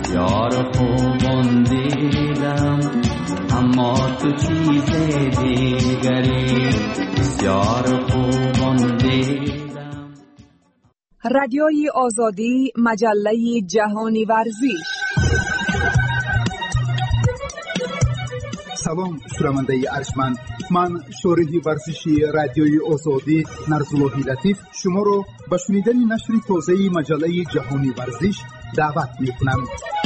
بسیار خوبان دیدم اما تو چیز دیگری بسیار خوبان دیدم. رادیوی آزادی، مجله جهانی ورزش. سلام شنونده ارجمند، من شورح ورزشی رادیوی آزادی نرزالله لطیف شما رو به شنیدن نشر تازه مجله جهانی ورزش دعوت می‌کنم.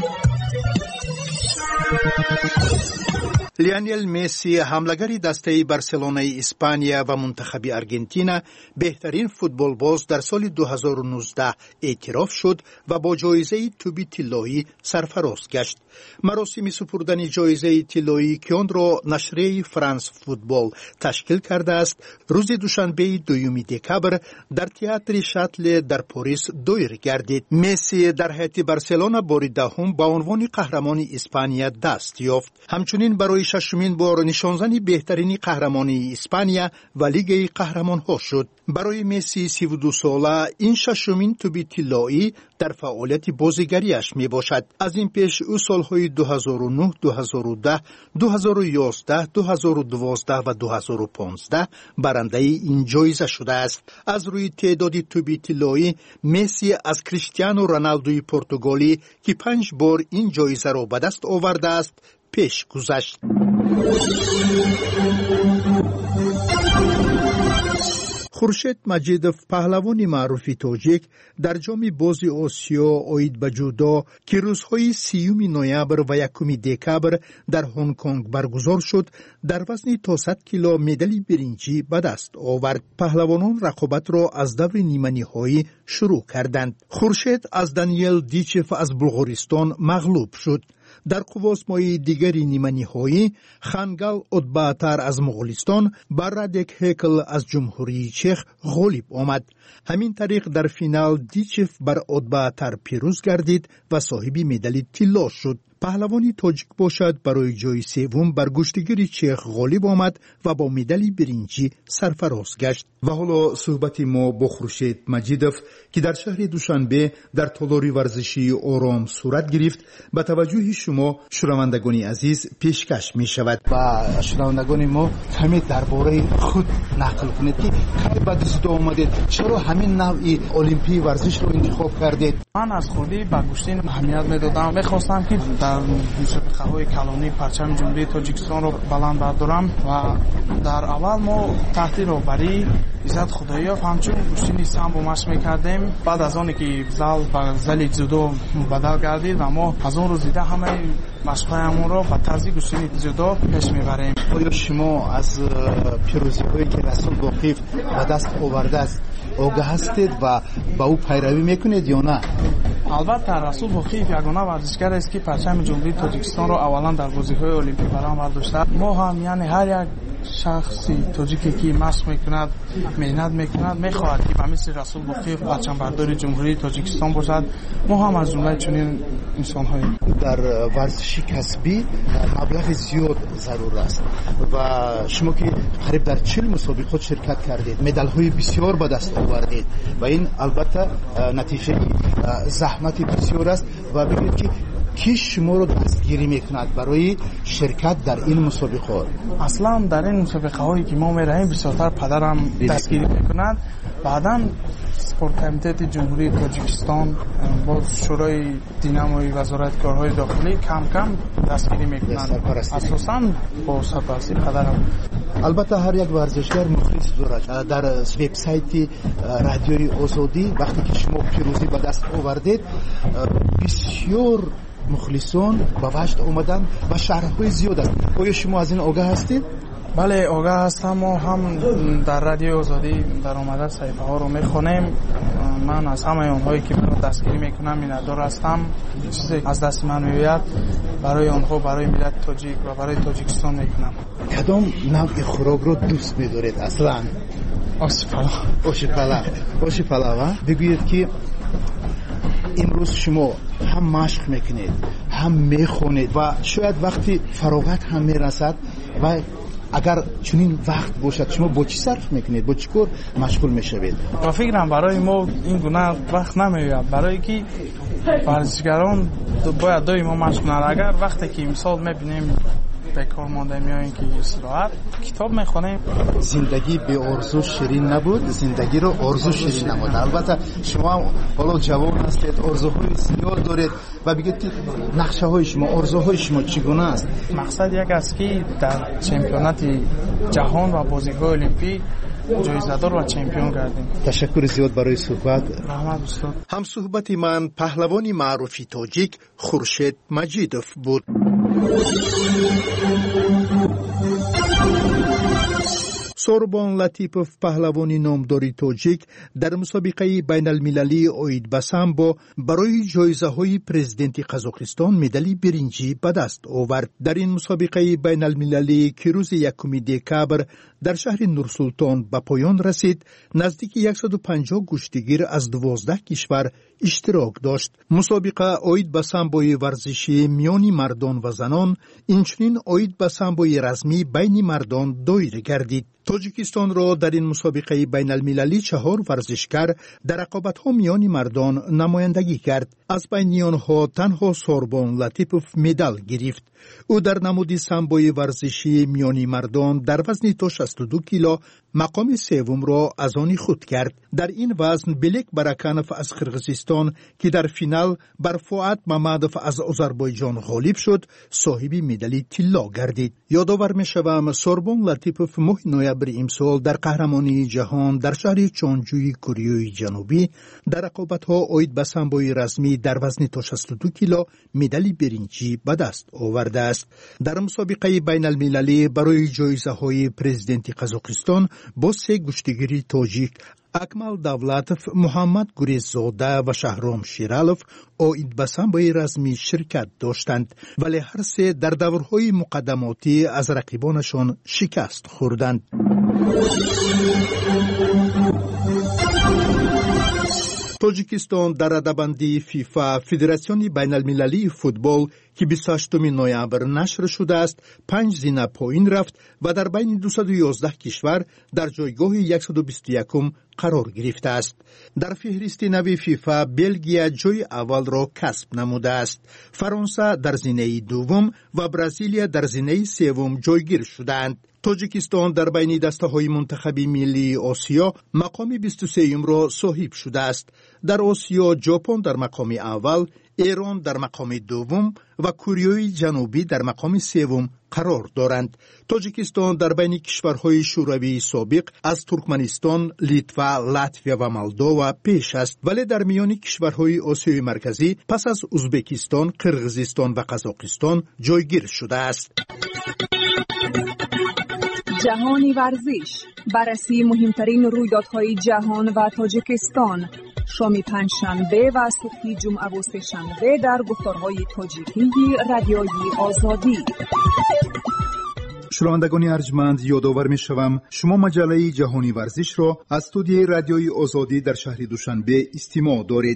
لیونل مسی حمله‌گر دسته بارسلونای اسپانیا و منتخب آرژانتین بهترین فوتبالباز در سال 2019 اعتراف شد و با جایزه توپ طلایی سرفراز گشت. مراسم سپردن جایزه طلایی که آن را نشریه فرانس فوتبال تشکیل کرده است، روز دوشنبه 2 دکامبر در تئاتر شاتل در پاریس دایر گردید. مسی در هیئت بارسلونا بار دهم با عنوان قهرمان اسپانیا دست یافت. همچنین برای ششمین بار نشانزن بهترین قهرمانی اسپانیا و لیگ قهرمان‌ها شد. برای مسی 32 ساله این ششمین توپ طلایی در فعالیت بازیگریش می باشد. از این پیش او سالهای 2009، 2010، 2011، 2012 و 2015 برنده این جایزه شده است. از روی تعداد توپ طلایی مسی از کریستیانو رونالدوی پرتغالی که 5 بار این جایزه را به دست آورده است پیش گذشت. خورشید مجیدوف پهلوان معروف تاجیک در جام بازی آسیا عاید به جودو که روزهای 30 نوامبر و 1 دکامبر در هنگ کنگ برگزار شد در وزن تا 100 کیلو مدال برنجی به دست آورد. پهلوانان رقابت را از دور نیمه نهایی شروع کردند. خورشید از دانیل دیچف از بلغارستان مغلوب شد. در قواسمای دیگری نیمه نهایی خانگال اودباتر از مغولستان بر رادک هیکل از جمهوری چخ غالب آمد. همین طریق در فینال دیچف بر اودباتر پیروز گردید و صاحب مدال طلا شد. پهلوانی تاجیک باشد برای جای سوم بر گشتگیری چخ غالب آمد و با مدال برنجی سرفراز گشت. و حالا صحبت ما با خورشید مجیدوف که در شهر دوشنبه در تالار ورزشی آرام صورت گرفت به توجه شما شنوندگان عزیز پیشکش می شود. و شنوندگان ما کمی درباره خود نقل کنید که کی به دست آمدید، چرا همین نوعی المپی ورزش رو انتخاب کردید؟ من از خودی به گشتین اهمیت میدادم. میخواستم که در مسابقه‌های کلانی پرچم جمهوری تاجیکستان رو بلند بردارم و در اول ما تحت راهبری عزت خدایی‌اف همچون گشتین سامبو مشق میکردیم. بعد از آنی که زال به زل جودو بدل گردید و ما از اون روز دیده همه مشق‌هایمون رو به طرز گشتین جودو پیش میبریم. آیا شما از پیروزی‌هایی که رسول واقف به دست آورده است آگاه هستید و با او پیروی میکنید یا نه؟ البته رسول واقف یگانه ورزشگر است که پرچم جمهوری تاجیکستان رو اولا در بازی‌های المپیک برام برداشته. ما هم یعنی هر یک شخصی تاجیکی که مشق میکند، مهنت میکند، میخواهد که به مثل رسول واقف پرچم برداری جمهوری تاجیکستان باشد. ما هم از جمله چنین انسان‌هایی. در ورزش کسبی مبلغ زیاد ضرور است و شما که قریب در 40 مسابقات شرکت کردید، مدال‌های بسیار به دست آوردید و این البته نتیجه زحمت بسیار است و بگید که کی شما رو دستگیری میکند برای شرکت در این مسابقات؟ اصلا در این مسابقه هایی که ما میرهیم بسیارتر پدرم دستگیری میکند. بعدا سپورت کمیته جمهوری تاجیکستان با شورای دیناموی وزارت کارهای داخلی کم کم دستگیری میکنند. اساسا با سرپرستی پدرم. البته هر یک ورزشگر مخلص دارد. در وبسایت رادیوی آزادی وقتی که شما پیروزی به دست آوردید بسیار مخلصان با وجد اومدن و شهرهای زیاد است. آیا شما از این آگاه هستید؟ بله آگاه هستم. ما هم در رادیو آزادی در آمده صحیفه ها رو میخونیم. من از همه اونهایی که من دستگیری میکنم میندار هستم. چیزی از دست من میوید برای آنها، برای ملت تاجیک و برای تاجیکستان میکنم. کدام نوع خوراک رو دوست میدارید اصلا؟ آش پلاو. بگویید که امروز شما هم مشق میکنید هم میخونید و شاید وقتی فراغت هم میرسد و اگر چنین وقت باشد شما با چی صرف میکنید، با چی کار مشغول میشوید؟ و فکرم برای ما این گونه وقت نمیاد، برای که ورزشگران باید دویما مشق کنند. اگر وقتی که مثال میبینیم بکار مانده میاییم که استراحت کتاب میخونیم. زندگی به آرزو شیرین نبود، زندگی رو آرزو شیرین نمود. البته شما حالا جوان هستید، آرزوهای زیاد دارید و بگید نقشه های شما، آرزوهای شما چگونه است؟ مقصد یک است که در چمپیونات جهان و بازی‌های المپیک جایزه‌دار و چمپیون گردیم. تشکر زیاد برای صحبت. رحمت استاد. هم صحبت من پهلوان معروف تاجیک خورشید مجیدوف بود. سوربان لطیپوف پهلوانی نامداری تاجیک در مسابقه بین المللی اوید به سامبو برای جایزه های پرزیدنت قزاقستان مدال برنجی به دست آورد. در این مسابقه بین المللی که روز 1 دکامبر در شهر نورسولتان به پایان رسید، نزدیک 150 کشتیگیر از 12 کشور اشتراک داشت. مسابقه اوید به سامبوی ورزشی میان مردان و زنان، اینچنین اوید به سامبوی رسمی بین مردان دایر گردید. تاجیکستان را در این مسابقه بین المللی 4 ورزشکار در رقابت‌ها میان مردان نمایندگی کرد. از بین آنها تنها سوربان لطیپوف مدال گرفت. او در نمود سامبوی ورزشی میان مردان در وزن تا 62 کیلو مقام سوم را از آن خود کرد. در این وزن بلک برکانوف از قرغیزستان که در فینال بر فؤاد ممدوف از آذربایجان غالب شد، صاحب مدال طلا گردید. یادآور می‌شوم سوربان لطیپوف ماه نوامبر امسال در قهرمانی جهان در شهر چونجوی کره جنوبی در رقابت‌ها اوید به سامبوی رسمی در وزن تا 62 کیلو مدال برنجی به دست آورده است. در مسابقه بین المللی برای جایزه‌های پرزیدنت قزاقستان با 3 کشتیگیر تاجیک اکمل دولتوف، محمد گریززاده و شهرام شیرالوف اوید به سامبوی رسمی شرکت داشتند، ولی هر سه در دورهای مقدماتی از رقیبانشان شکست خوردند. تاجیکستان در رده‌بندی فیفا فدراسیون بین المللی فوتبال که 28 نوامبر نشر شده است 5 زینه پایین رفت و در بین 211 کشور در جایگاه 121 قرار گرفته است. در فهرست نو فیفا بلژیم جای اول را کسب نموده است. فرانسه در زینه دوم و برزیل در زینه سوم جایگیر شدند. تاجیکستان در بین دسته‌های منتخب ملی آسیا مقام 23 را صاحب شده است. در آسیا ژاپن در مقام اول، ایران در مقام دوم و کره جنوبی در مقام سوم قرار دارند. تاجیکستان در بین کشورهای شوروی سابق از ترکمنستان، لیتوا، لاتویا و مولداوا پیش است، ولی در میان کشورهای آسیای مرکزی پس از ازبکستان، قرغیزستان و قزاقستان جایگیر شده است. جهانی ورزش، بررسی مهمترین رویدادهای جهان و تاجیکستان، شام پنجشنبه و صبح جمعه و سه‌شنبه در گفتارهای تاجیکی رادیوی آزادی. شنوندگان ارجمند، یادآور می‌شوم شما مجله جهانی ورزش را از استودیوی رادیوی آزادی در شهر دوشنبه استماع دارید.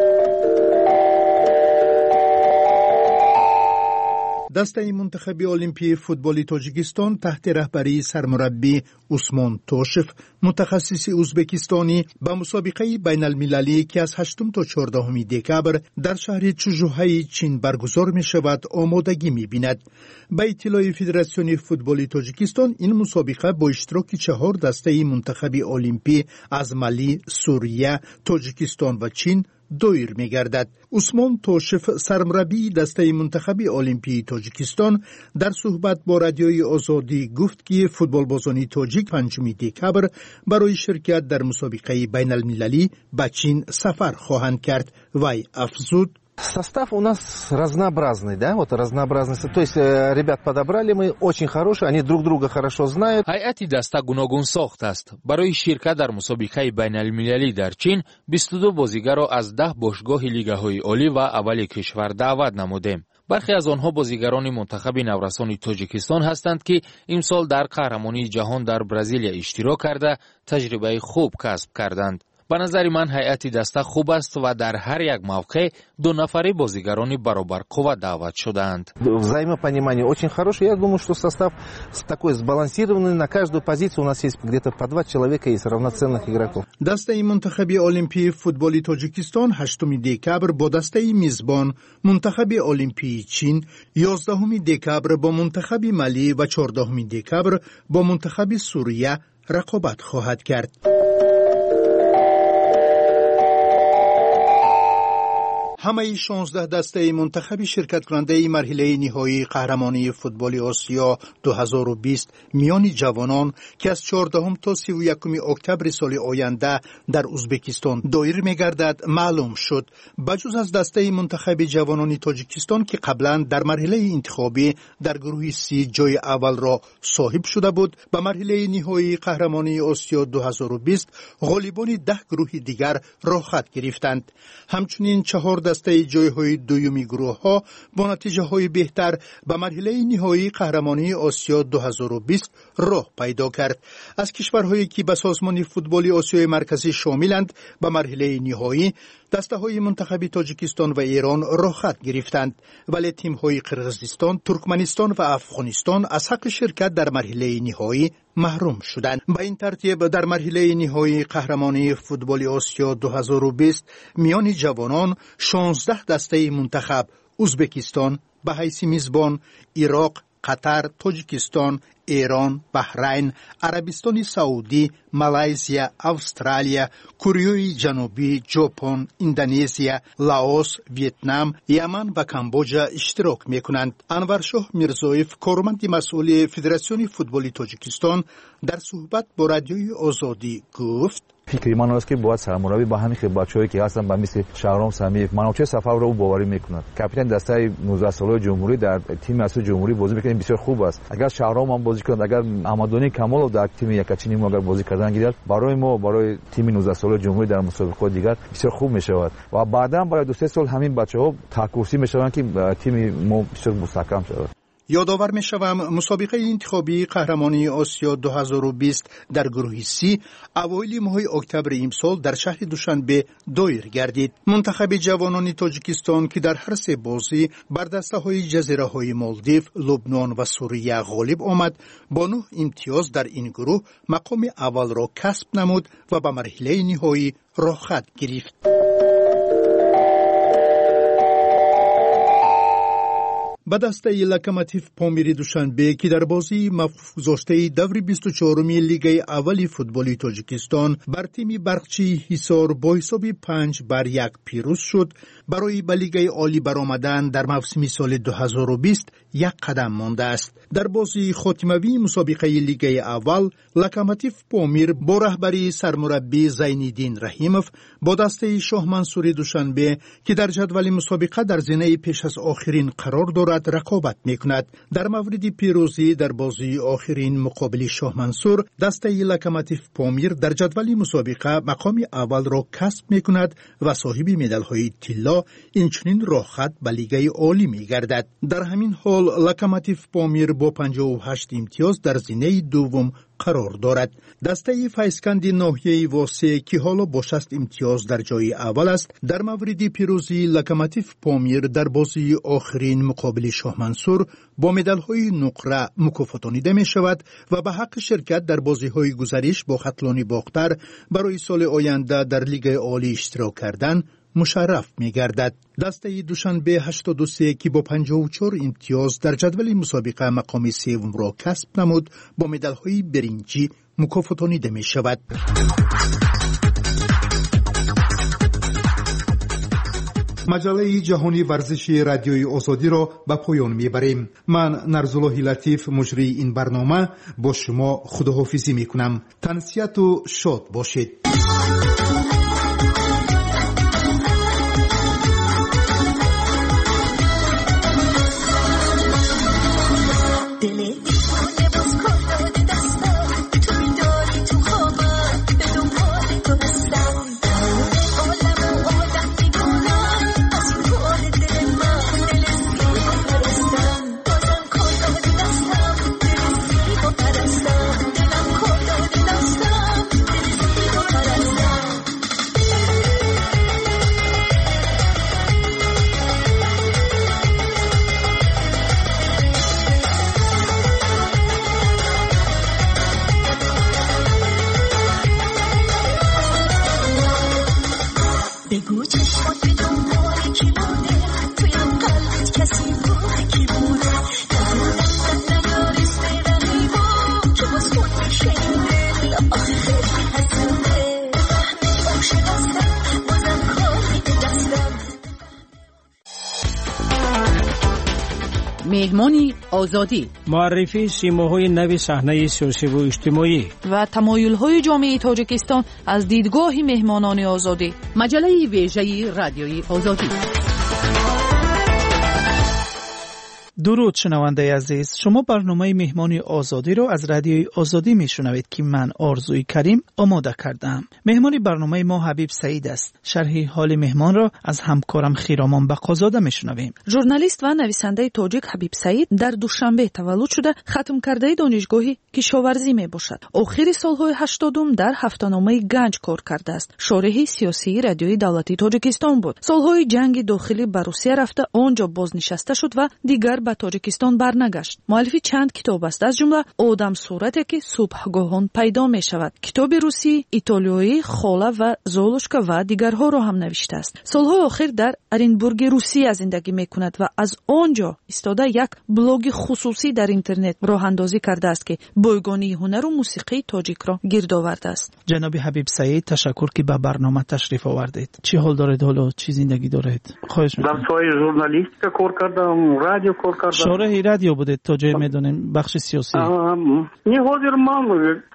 دسته منتخب المپی فوتبال تاجیکستان تحت رهبری سرمربی عثمان توشف، متخصص ازبکستانی، به مسابقه بین المللی که از 8 تا 14 دکامبر در شهر چوژوهای چین برگزار می شود آمادگی می بیند. به اطلاع فدراسیون فوتبال تاجیکستان این مسابقه با اشتراک 4 دسته منتخب المپی از مالی، سوریه، تاجیکستان و چین دایر می گردد. عثمان توشف، سرمربی دسته منتخب المپی تاجیکستان، در صحبت با رادیوی آزادی گفت که فوتبال بازان تاجیک 5 دکامبر برای شرکت در مسابقه بین المللی به چین سفر خواهند کرد. وی افزود: Состав у нас разнообразный, да, вот разнообразный. То есть ребят подобрали мы очень хорошие, они друг друга хорошо знают. ҳайати даста гуногун сохт аст. барои ширкат дар мусобиқаи байналмилалӣ дар Чин 22 бозигарро аз 10 бошгоҳи лигаҳои олӣ ва аввали кишвар даъват намудем. бархе аз онҳо бозигарони мунтахаби наврасони Тоҷикистон ҳастанд, ки имсол дар қаҳрамонии ҷаҳон дар Бразилия иштирок карда таҷрибаи хуб касб карданд. به نظر من هیئت دسته خوب است و در هر یک موقع 2 نفره бозигарони баробар қувва даъват шудаанд. Взаимопонимание очень хорошее. Я думаю, что состав такой сбалансированный. На каждую позицию у нас есть где-то по 2 человека из равноценных игроков. دسته منتخب المپی فوتبال تاجیکستان 8 دکبر با دسته میزبان منتخب المپی چین، 11 دکبر با منتخب ملی و 14 دکبر با منتخب سوریه رقابت خواهد کرد. همه 16 دسته منتخب شرکت کننده مرحله نهایی قهرمانی فوتبال آسیا 2020 میان جوانان که از 14 تا 31 اکتبر سال آینده در ازبکستان دایر می‌گردد معلوم شد. بجز از دسته منتخب جوانان تاجیکستان که قبلا در مرحله انتخابی در گروه سی جای اول را صاحب شده بود، به مرحله نهایی قهرمانی آسیا 2020 غالبان 10 گروه دیگر راه خط گرفتند. همچنین 4 دسته جایهای دومی گروه ها با نتیجه های بهتر به مرحله نهایی قهرمانی آسیا 2020 راه پیدا کرد. از کشورهایی که به سازمان فوتبال آسیای مرکزی شاملند به مرحله نهایی دسته های منتخب تاجیکستان و ایران راه خط گرفتند، ولی تیم های قرقیزستان، ترکمنستان و افغانستان از حق شرکت در مرحله نهایی محروم شدند. به این ترتیب در مرحله نهایی قهرمانی فوتبال آسیا 2020 میان جوانان 16 دسته منتخب ازبکستان به حیث میزبان، عراق، قطر، تاجیکستان، ایران، بحرین، عربستان سعودی، مالایزیا، استرالیا، کره جنوبی، ژاپن، اندونزیا، لاوس، ویتنام، یمن و کامبوجا اشتراک میکنند. انورشاه میرزایف، کارمند مسئول فدراسیون فوتبال تاجیکستان، در صحبت با رادیوی آزادی گفت: فکر من است که باید سرمربی با همین بچه‌هایی که هستن با مثل شهرام سمیف منوچه سفر رو باوری میکنند. کاپیتان دسته 19 ساله جمهوری در تیم اصلی جمهوری بازی میکنه، بسیار خوب است. اگر شهرام هم بازی کنه، اگر احمدانی کمال در تیم یکچینی ما اگر بازی کردن گیرد، برای ما برای تیم 19 ساله جمهوری در مسابقات دیگر بسیار خوب میشود و بعدا برای 2-3 سال همین بچه‌ها تکورسی میشوند که تیم ما بسیار مستحکم شود. یادآور می‌شوم مسابقه انتخابی قهرمانی آسیا 2020 در گروه سی اوایل ماه اکتبر امسال در شهر دوشنبه دایر گردید. منتخب جوانان تاجیکستان که در هر 3 بازی بر دسته‌های جزیره‌های مالدیو، لبنان و سوریه غالب آمد، با 9 امتیاز در این گروه مقام اول را کسب نمود و به مرحله نهایی راه خط گرفت. به دسته لوکوموتیو پامیری دوشنبه که در بازی مفروض دور 24 لیگ اول فوتبال تاجیکستان بر تیم برقچی حصار با حساب 5-1 پیروز شد، برای به لیگ عالی برآمدن در موسم سال 2020 یک قدم مانده است. در بازی خاتموی مسابقه لیگ اول لوکوموتیو پامیر با رهبری سرمربی زین‌الدین رحیموف با دسته شاه منصور دوشنبه که در جدول مسابقه در زینه پیش از آخرین قرار دارد رقابت میکند. در مورد پیروزی در بازی آخرین مقابل شاه منصور، دسته لوکوموتیو پامیر در جدول مسابقه مقام اول را کسب میکند و صاحب مدال های طلا، اینچنین راه خط به لیگ عالی میگردد. در همین حال لوکوموتیو پامیر با 58 امتیاز در زینه دوم قرار دارد. دسته فیسکند ناحیه واسه که حالا با 60 امتیاز در جای اول است، در مورد پیروزی لوکوموتیو پامیر در بازی آخرین مقابل شاه منصور با مدال های نقره مکافاتانیده می شود و به حق شرکت در بازی های گزارش با خطلانی باختر برای سال آینده در لیگ عالی اشتراک کردن مشرف می گردد. دسته دوشنبه 83 که با 54 امتیاز در جدول مسابقه مقام سوم را کسب نمود، با مدال های برنجی مکافاتانیده می شود. مجله جهانی ورزشی رادیوی آزادی را به پایان میبریم. من نرزالله لطیف مجری این برنامه با شما خداحافظی میکنم. تنسیت و شاد باشید. مهمانی آزادی، معرفی سیماهای نو صحنه سیاسی و اجتماعی و تمایل‌های جامعه تاجیکستان از دیدگاه مهمانان آزادی. مجله ویژه رادیوی آزادی. درود شنونده عزیز، شما برنامه مهمانی آزادی رو از رادیوی آزادی میشنوید که من آرزوی کریم آماده کردم. مهمانی برنامه ما حبیب سعید است. شرح حال مهمان را از همکارم خیرامان بقازاده میشنویم. ژورنالیست و نویسنده تاجیک حبیب سعید در دوشنبه تولد شده، ختم کرده دانشگاهی کشاورزی میباشد. آخر سالهای 80 در هفته‌نامه گنج کار کرده است. شارح سیاسی رادیوی دولتی تاجیکستان بود. سالهای جنگ داخلی به روسیه رفته، آنجا بازنشسته شد و دیگر به تاجیکستان برنگشت. مؤلف چند کتاب است، از جمله آدم صورتی که صبحگاهان پیدا می شود، کتاب روسی، ایتالیایی، خاله و زولوشکا و دیگرها را هم نوشته است. سالهای آخر در ارینبورگ روسیه زندگی می کند و از آنجا استاده یک بلاگ خصوصی در اینترنت راه اندازی کرده است که بایگانی هنر و موسیقی تاجیک را گرد آورده است. جناب حبیب سعید، تشکر که به برنامه تشریف آوردید. چی حال دارید؟ حالا چی زندگی دارید؟ خواهش می‌کنم. در سایه ژورنالیستیک کار کردم، رادیو کار کردم. شارح رادیو بودید تا جای میدونیم بخش سیاسی. نه حاضر من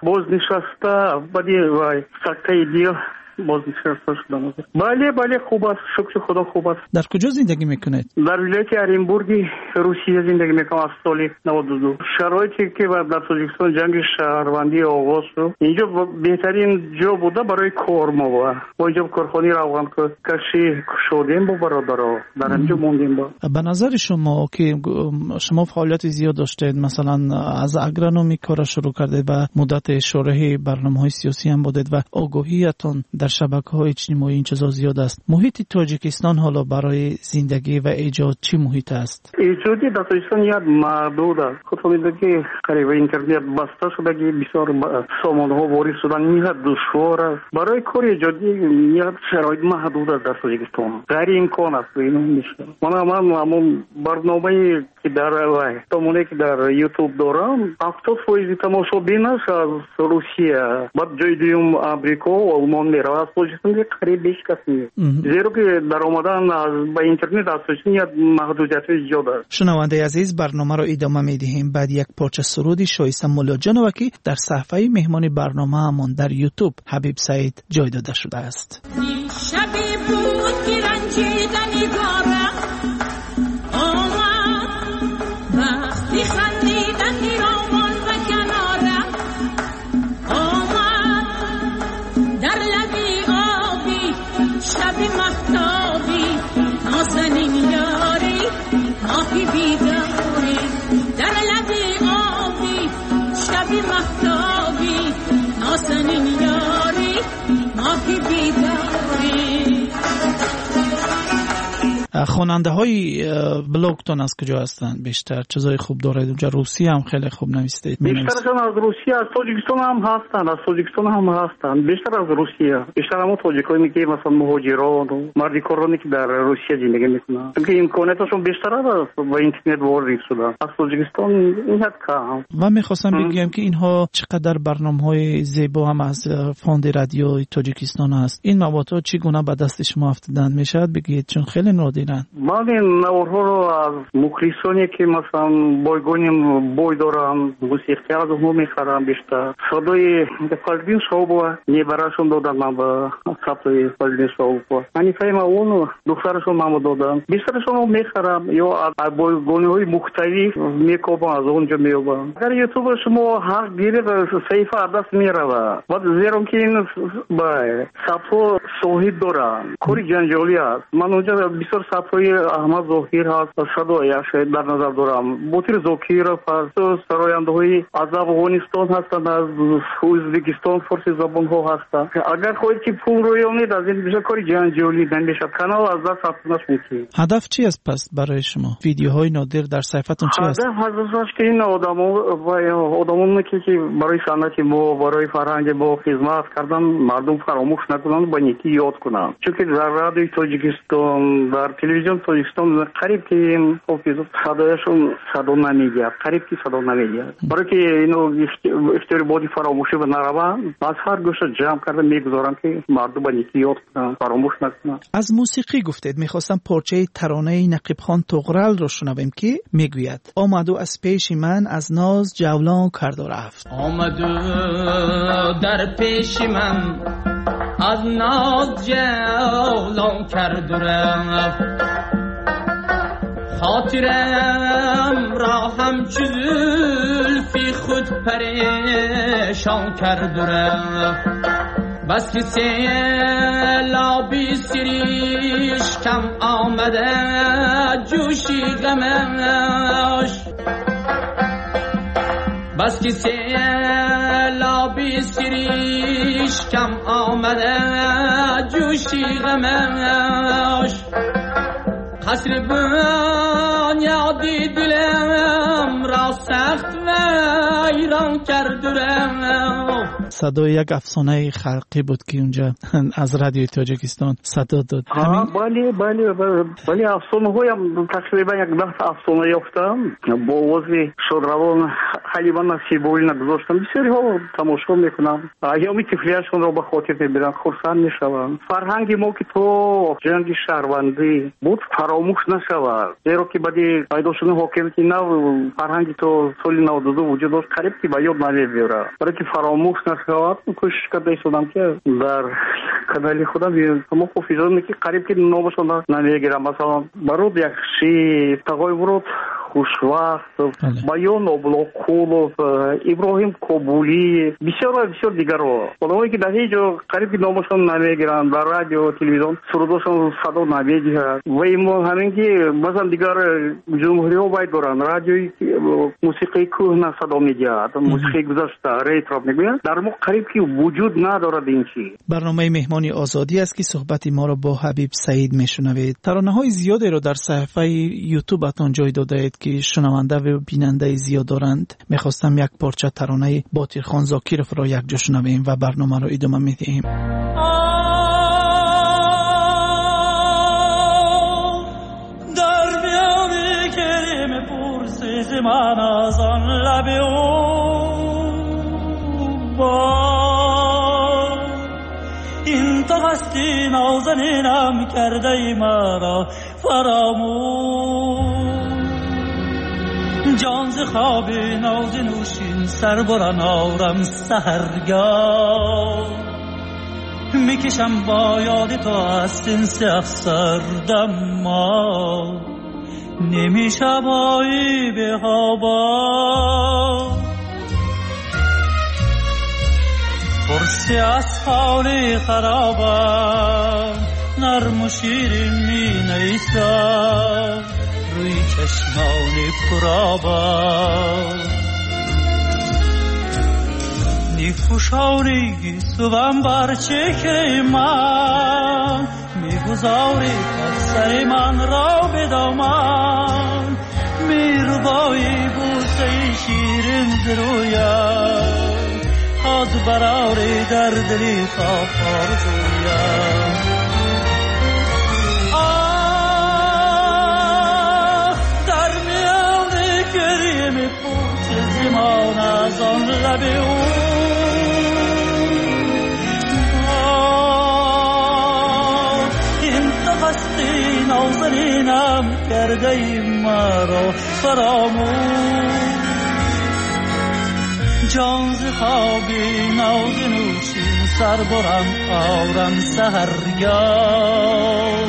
بازنشسته بدی وای سکته دیو بازنشسته شدم. بله خوب است، شکر خدا خوب است. در کجا زندگی میکنید؟ در ولایت ارینبورگ روسیه زندگی میکنم از سال 92. شرایطی که در تاجیکستان جنگ شهروندی آغاز شد، اینجا بهترین جا بوده برای کار ما. با اینجا کارخانه روان کشی شدیم با برادرها، در اینجا موندیم. به نظر شما که شما فعالیت زیاد داشتید، مثلا از اگرونومی کار شروع کردید و مدت شارح برنامه‌های سیاسی هم بودید و آگاهیتون در شبکه‌های اجتماعی این چیزا زیاد است. محیط تاجیکستان حالا برای زندگی و ایجاد چی محیط است؟ ایجادی در تاجیکستان یاد محدود است. خودتون که قریب اینترنت بسته شده که بسیار سامانه‌ها وارد شدن، میاد دشوار است. برای کار ایجادی یاد شرایط محدود است در تاجیکستان. غیر امکان است اینو میشه. من همون برنامه‌ای که در تمونه که در یوتیوب دارم 70% تماشابین است از روسیه، بعد جای دیگه آمریکا و آلمان میره. از تاجیکستان قریب بیش کس نیست، زیرا که در آمدن از با اینترنت از تاجیکستان محدودیت زیاد است. شنونده عزیز، برنامه رو ادامه میدهیم بعد یک پارچه سرودی شایسته مولا جانوکی در صفحه مهمان برنامه همون در یوتیوب حبیب سعید جای داده شده است. شبی بود که رنجیدنی گارم آمد، وقتی خندیدنی رامان و کنارم آمد، در لبی آبی شبی مهتابی نازنین یاری ماهی بیداری، در لبی آبی شبی مهتابی نازنین یاری ماهی بیداری. خواننده های بلاگتون از کجا هستند؟ بیشتر چیزای خوب دارید اونجا؟ روسی هم خیلی خوب نویسید. بیشترشون از روسیه، از تاجیکستان هم هستند، از تاجیکستان هم هستند. بیشتر از روسیه، بیشتر هم تاجیکایی که مثلا مهاجران و مردی کارانی که در روسیه زندگی میکنن، چون امکاناتشون بیشتر است با اینترنت وارد شدن. از تاجیکستان این حد کم. و میخواستم بگم که اینها چقدر برنامه‌های زیبا هم از فاند رادیو تاجیکستان هست. این مواد چگونه به دست شما افتادن میشد بگید، چون خیلی نادرن. من این نوارها رو از مخلصانی که مثلا بایگانیم بای دارم، موسیقی از اونها میخرم. بیشتر صدای فالدین شاوبا نیبراشون دادن، من به صدای فالدین شاوبا انیفایم اونو دخترشون من دادم. بیشترشون رو میخرم یا از بایگانی های مختلف میکوبم، از اونجا میوبم. در یوتیوب شما هر دیره صحیفه عدس میروه و زیرا که این با صفحه شاهد دارم کاری جنجالی است. من اونجا بسیار صفحه احمد ظاهر هست، صدایش در نظر دارم. بطیر زاکیر هست، سراینده های از افغانستان هستند، از ازبکستان فارسی زبان ها هستند. اگر خواهید که پول رویانید از این بیشتر کاری جنجالی نمیشد. کانال از دست رفتنش ممکن. هدف چی است پس برای شما؟ ویدیوهای نادر در صفحتون چی است؟ هدفش که این آدمون که برای صنعت ما، برای فرهنگ ما خدمت کردن، مردم فراموش نکنند، با نیکی یاد کنند. چون که در رادیوی تاجیکستان، در تلویزیون телевизион тоҷикистон қариб ки ҳофизов садояшон садо намедиҳад, қариб ки садо намедиҳад. барои ки ино ихтиёри боди фаромӯшӣ ба нараванд, аз ҳар гӯша ҷамъ карда мегузорам ки мардум ба неки ёд кунанд, фаромӯш накунанд. аз мусиқӣ гуфтед. мехостам порчаи таронаи нақибхон туғралро шунавем ки мегӯяд: омаду аз пеши ман аз ноз ҷавлон карду рафт. омаду дар пеши ман از ناز جولان کرد و رفت خاطرم را همچو زلفی خود پریشان کرد و رفت بس که سیلابی سریش کم آمده جوشی غمش بس که سیلابی سریش کم آمده جوشی غمش قصر بنیادی دلم را سخت ویران کرد و صدای یک افسانه خلقی بود که اونجا از رادیوی تاجیکستان صدا داد. بله افسانه هایم تقریبا یک 10 افسانه یافتم با آواز شادروان حلیما نصیبولی نگذاشتم. بسیاری ها تماشا میکنم، ایامی طفلیتشون را به خاطر میبرن، خرسند میشوند. فرهنگ ما که تو جنگ شهروندی بود فراموش نشود، زیرا که بعد پیدا شدن حاکمیت نو فرهنگ تو سال 92 وجود داشت، قریب که به یاد نمیاره. برای که فراموش نشود کوشش کرده ایستادم که در کانال خودم تمام حافظانی که قریب که نامشون نمیگیرم. مثلا برود یک شی تقای ورود خوشوقت، بیان ابلاقولов، ابراهیم کابولی، بسیار دیگر ها. اونایی که در هیچ جا قریب که نامشون نمیگیرن، در رادیو تلویزیون سرودشون صدا نمیدهد. و این همین که مثلا دیگر جمهوری ها باید دارن رادیوی موسیقی کهنه صدا میدهد، موسیقی گذشته ریترو میگویند. در ما قریب که وجود ندارد این چی. برنامه مهمانی آزادی است که صحبت ما را با حبیب سعید میشنوید. ترانه‌های زیادی را در صفحه یوتیوبتان جای داده اید که شنونده و بیننده زیاد دارند. میخواستم یک پارچه ترانه باطیرخان زاکیروف را یک جا شنویم و برنامه را ادامه میدهیم. در بیابی کریم پرسیز من از آن لبی با این تو هستی نازنینم کرده ای مرا فراموش جان ز خواب ناز نوشین سر بران آرم سحرگاه میکشم با یاد تو از این سه افسردم ما نمیشبایی به خوابا پرسی از حالی خرابم نرم و شیرین می نیستم روی چشمانی پرابم نیفوشاری صبحم بر چهره من میگذاری سر من را به دامن میروبایی بوسه شیرین زرویم از براری در دلی خواب آرزویم در میان کریم پوچ زمان از آن لبی این تقصی نازنینم کرده ای مرا فراموش جان ز خوابی ناز نوشین سر برم آرم سحرگاه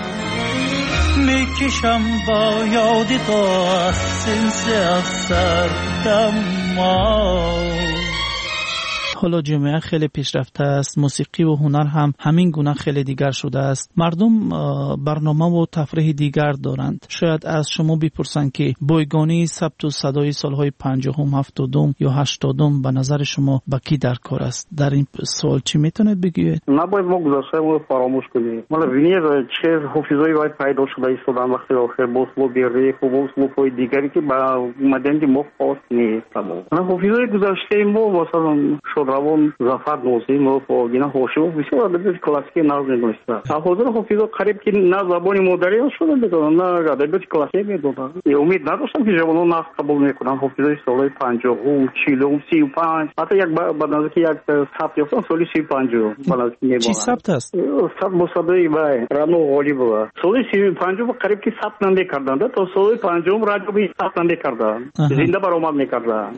میکشم با یادی تو از سنس افسر دمار. حالا جامعه خیلی پیشرفته است، موسیقی و هنر هم همین گونه خیلی دیگر شده است. مردم برنامه و تفریح دیگر دارند. شاید از شما بپرسند که بایگانی ثبت و صدای سالهای 50 70 یا 80 به نظر شما با کی در کار است؟ در این سوال چی میتونید بگید؟ نباید ما گذشته رو فراموش کنیم. مالا ببینید چه حافظه‌ای باید پیدا شده ایستادن وقتی آخر با اسلوب ریخ و با اسلوب‌های دیگری که با مدن ما خاص نیست. حافظه‌های گذشته ما مثلا равон Зафар Нозимов, Гина Хошимов бисёр адабиёти классикӣ назм мегӯштанд. Ҳозир ҳофизо қариб ки на забони модариён шуда медонанд, на адабиёти классикӣ медонанд. Умид надоштам ки ҷавонон нақд қабул мекунанд. ҳофизои солҳои 50, 40, 35, ҳатто як ба назди як сабт ёфтам соли 35 ба назди мебаранд. Чӣ сабт аст? Сабт бо садои Раъно Ғолибова. Соли 35 қариб ки сабт намекарданд, то соли 50 радиои сабт намекарданд. Зинда баромад мекарданд.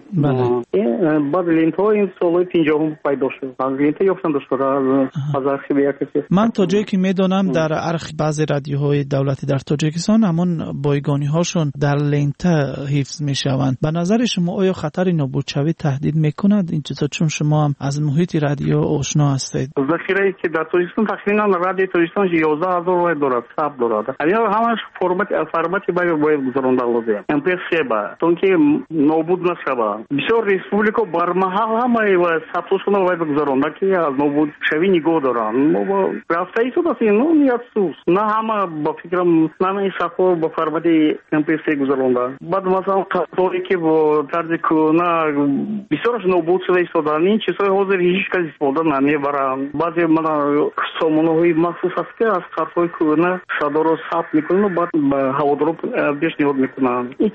баъд лентҳо ин солҳои 50 пайдо шуд. аз лента ёфтам дошта аз архиви як касе. ман то ҷое ки медонам дар архив баъзе радиоҳои давлатӣ дар тоҷикистон ҳамон бойгониҳошон дар лента ҳифз мешаванд. ба назари шумо оё хатари нобудшавӣ таҳдид мекунад ин чизо, чун шумо ҳам аз муҳити радио ошно ҳастед? захирае ки дар тоҷикистон тахминан радиои тоҷикистон 11000 вай дорад, сабт дорад. ҳамаш формати бояд гузаронда лозим. MP3 ба тон ки нобуд нашавад. бисёр республика бармаҳал ҳамаи сабтошона вай гузаронда ки аз нобудшавӣ нигоҳ доранд. мо бо рафтаи суд ҳастем, не афсус. на ҳама ба фикрам намаи сафҳо ба формати MP3 гузаронда. баъд масалан қатори ки бо тарзи кӯна бисёраш нобуд шуда истоданд. ин чизҳои ҳозир ҳеҷ кас истифода намебаранд. баъзе сомонаҳои махсус ҳаст ки аз қатҳои кӯна садоро сабт мекунанд, баъд ба ҳаводорон пешниҳод мекунанд. ин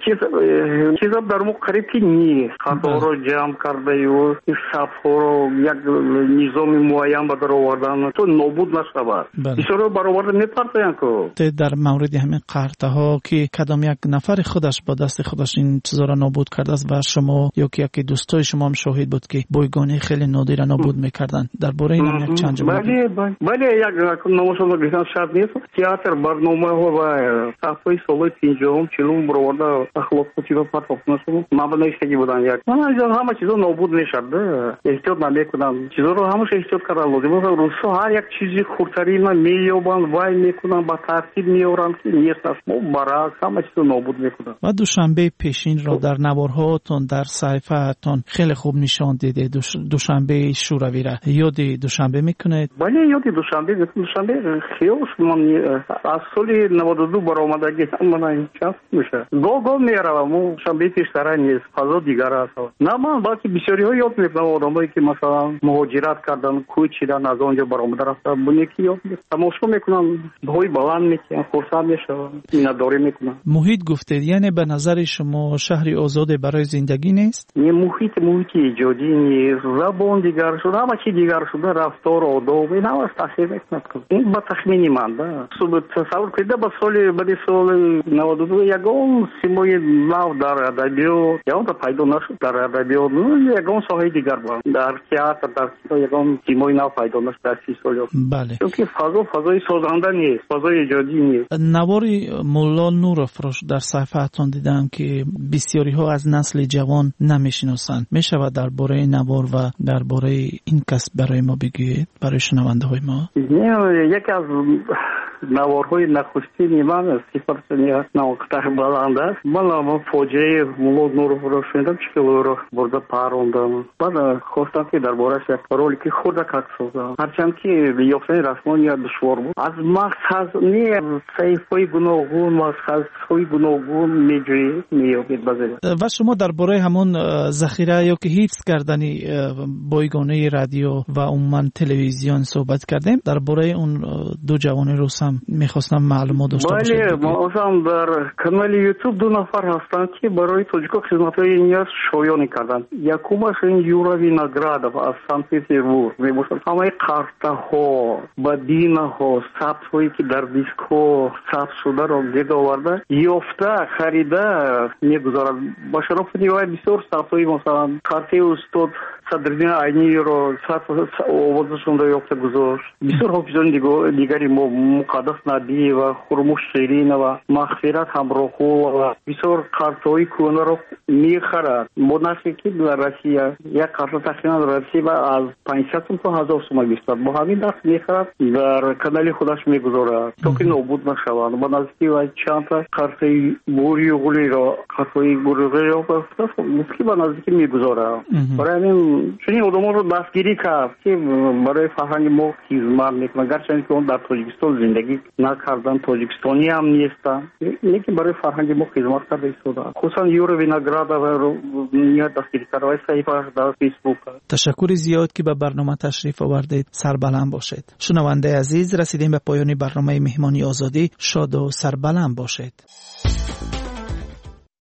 чиза дар мо қариб ки нест. қатҳоро ҷамъ кардаю сафҳоро як низоми муайян ба дар овардан то нобуд нашавад. бисёро бароварда мепартоянд ку. дар мавриди ҳамин қартаҳо ки кадом як нафари худаш ба дасти худаш ин чизоро нобуд кардааст ва шумо ё ки яке дӯстои шумо ҳам шоҳид буд ки бойгони хеле нодира нобуд мекарданд. дар бораи ин як чанд ҷумла бале як номашона гирифтан шарт нест. театр барномаҳо ва сафҳои солҳои 50 40 бароварда ахлоқоти ва партофнашон мабноистаги буданд. як ҳама чизо нобуд мешад. эҳтиёт намекунанд. чизоро ҳамаша эҳтиёт кардан лозим. рӯзҳо ҳар як чизи хурдтарина меёбанд, вай мекунанд, ба тартиб меоранд ки нест аст. мо баръакс ҳама чизо нобуд мекунанд. ва душанбеи пешинро дар наворҳоатон дар саҳифаатон хеле хуб нишон дидед. душанбеи шӯравиро ёди душанбе мекунед? бале ёди душанбе душанбе хиёш ман аз соли 92 баромадаги ман чанд меша гоҳ меравам. душанбеи пештара нест, фазо дигар аст. на ман балки бисёриҳо ёд мекунам. одамое ки масалан муҳоҷират кардан, кӯч чидан, аз он ҷо баромада рафтан, буне ки ёд тамошо мекунам, ҳои баланд мекунам, хурсанд мешавам, миннатдорӣ мекунам. муҳит гуфтед, яъне ба назари шумо шаҳри озоде барои зиндагӣ нест? не муҳити иҷодӣ нест, забон дигар шуда, ҳама чи дигар шуда, рафтор, одоб, ин ҳамаш таъсир мекунад. ин ба тахмини ман да. тасаввур кунед ба баъди соли 92 ягон симои нав дар адабиёт ягон пайдо нашуд. дар адабиёт ягон соҳаи дигар буд. дар театр, дар кино ягон симои нав пайдо нашуд дар 30 сол. бале. чунки фазои созанда нест, фазои иҷодӣ нест. навори мулло Нуровро дар саҳифаатон дидам ки бисёриҳо аз насли ҷавон намешиносанд. мешавад дар бораи навор ва дар бораи ин касб барои мо бигӯед, барои шунавандаҳои мо? яке аз наворҳои нахустини ман сифати навоқтаи баланд аст. ман фоҷиаи мулло Нуровро шунидам, чӣ ӯро бурда парондам. баъд хостам ки дар борааш як ролики хурда кат созам. ҳарчанд ки ёфтани расмон як душвор буд. аз мақсад не саҳифаҳои гуногун, мақсадҳои гуногун меёбед баъзе. ва шумо дар бораи ҳамон захира ё ки ҳифз кардани бойгонаи радио ва умуман телевизион суҳбат кардем. дар бораи он ду ҷавони рус ҳам мехостам маълумот дошта бошед. бале, ман дар канали YouTube 2 нафар ҳастанд ки барои тоҷико хизматҳои ният шоёнӣ карданд. якумаш ин Юра Виноградов аз Санкт-Петербург мебошад. ҳамаи қартаҳо, бадинаҳо, сабтҳое ки дар дискҳо сабт шударо гирд оварда ёфта, харида мегузарад. ба шарофати вай бисёр сабтҳои масалан қартаи устод Садриддин Айниро овозашонро ёфта гузошт. бисёр ҳофизони дигари мо Муқаддас Набиева, Хурмуш Ширинова, Мағфират Ҳамроҳулова бисёр қартҳои кӯнаро мехарад. бо нархе ки дар Россия як қарта тахминан Россия аз 500 сум то 1000 сум мегӯштад. бо ҳамин нарх мехарад, дар канали худаш мегузорад то ки нобуд нашавад. ба наздики вай чандта қартаи Бурюғулиро, қартаи Бурюғулиро ба наздики мегузорад. барои ҳамин чунин одамонро дастгирӣ кард ки барои фарҳанги мо хизмат мекунад, гарчанде ки он дар тоҷикистон зиндагӣ накардан, тоҷикистони ҳам нестанд, лекин барои фарҳанги мо хизмат карда истодааст. хусусан Юрий Виноградовро ниҳоят дастгирӣ карда ва саҳифааш дар фейсбук. ташаккури зиёд ки ба барнома ташриф овардед. Сарбаланд бошед. шунавандаи азиз, расидем ба поёни барномаи меҳмони озодӣ. шоду сарбаланд бошед.